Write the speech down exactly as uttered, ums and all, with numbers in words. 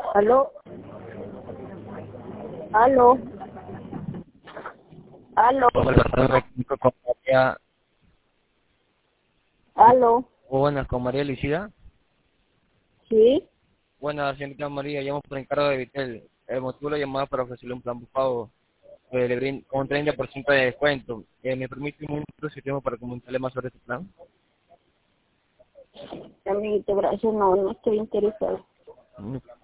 Aló, aló, aló, Con María, aló, buenas, con María Lucida. sí, Buenas, señorita María, llamo por encargo de Vitel. El motivo de la llamada para ofrecerle un plan buscado eh, le brin- con un treinta por ciento de descuento. Eh, ¿Me permite un minuto si tengo para comentarle más sobre este plan? amiguito, gracias, no, no estoy interesado. Mm,